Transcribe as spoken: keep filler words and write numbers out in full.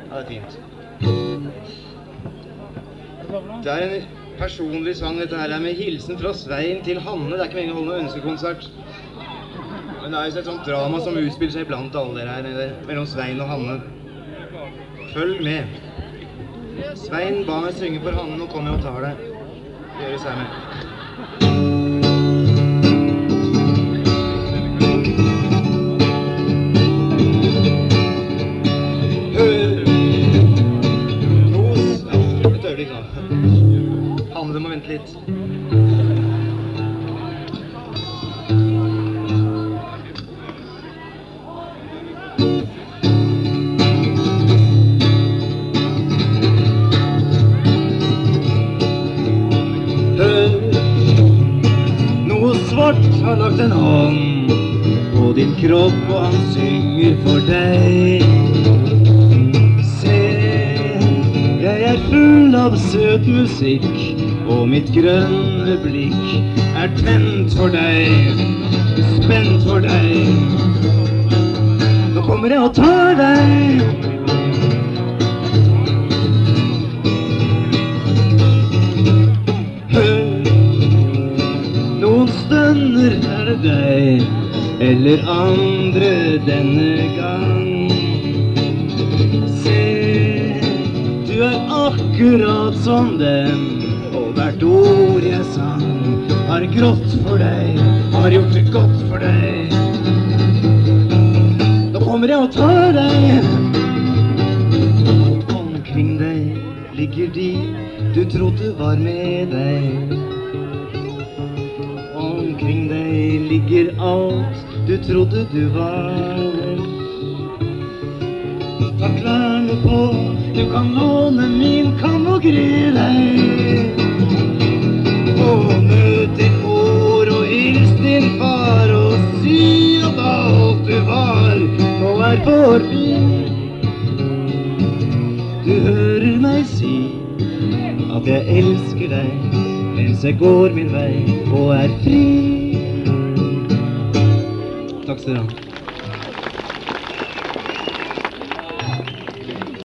Ja, det er fint. Det er en personlig sang, dette her er med hilsen fra Svein til Hanne. Det er ikke meningen å holde noen ønskekonsert. Men det er jo et sånt drama som utspiller seg blant alle dere her, mellom Svein og Hanne. Følg med. Svein ba meg synge for Hanne, nå kommer jeg og tar det. Det gjøres her med. Hanne, du må vente litt. Hør, noe svart har lagt en hånd på din kropp, og han synger for deg. Jeg er full av søt musikk, og mitt grønne blikk er tent for deg, spent for deg. Nå kommer jeg og tar deg. Hør, noen stønner er det deg, eller andre denne gang. Du er akkurat som dem, og hvert ord jeg sang har grått for deg, har gjort det godt for deg. Nå kommer jeg og tar deg. Omkring deg ligger de du trodde var med deg. Omkring deg ligger alt du trodde du var. Ta klærne på, du kan låne min kam og gre deg. Og møt din mor og hils din far, og si at alt du var nå er forbi. Du hører meg si at jeg elsker deg, mens jeg går min vei og er fri. Takk skal du ha.